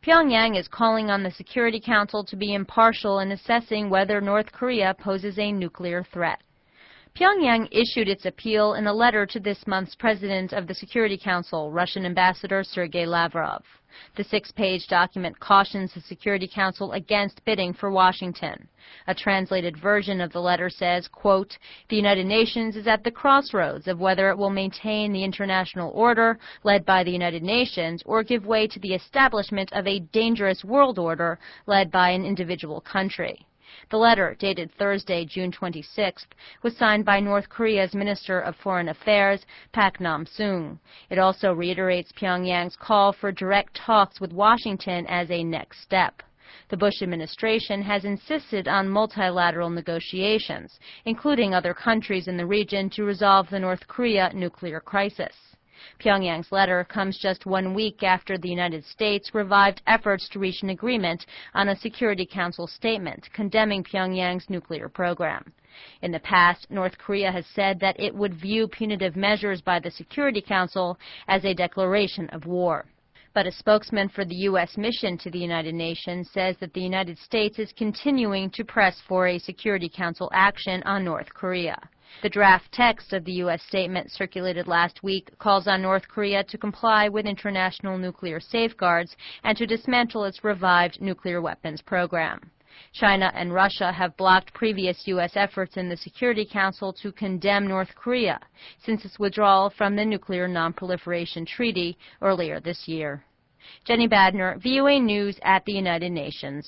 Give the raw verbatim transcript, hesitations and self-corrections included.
Pyongyang is calling on the Security Council to be impartial in assessing whether North Korea poses a nuclear threat. Pyongyang issued its appeal in a letter to this month's President of the Security Council, Russian Ambassador Sergei Lavrov. The six-page document cautions the Security Council against bidding for Washington. A translated version of the letter says, quote, "The United Nations is at the crossroads of whether it will maintain the international order led by the United Nations or give way to the establishment of a dangerous world order led by an individual country." The letter, dated Thursday, June twenty-sixth, was signed by North Korea's Minister of Foreign Affairs, Pak Nam-sung. It also reiterates Pyongyang's call for direct talks with Washington as a next step. The Bush administration has insisted on multilateral negotiations, including other countries in the region, to resolve the North Korea nuclear crisis. Pyongyang's letter comes just one week after the United States revived efforts to reach an agreement on a Security Council statement condemning Pyongyang's nuclear program. In the past, North Korea has said that it would view punitive measures by the Security Council as a declaration of war. But a spokesman for the U S mission to the United Nations says that the United States is continuing to press for a Security Council action on North Korea. The draft text of the U S statement circulated last week calls on North Korea to comply with international nuclear safeguards and to dismantle its revived nuclear weapons program. China and Russia have blocked previous U S efforts in the Security Council to condemn North Korea since its withdrawal from the Nuclear Non-Proliferation Treaty earlier this year. Jenny Badner, V O A News at the United Nations.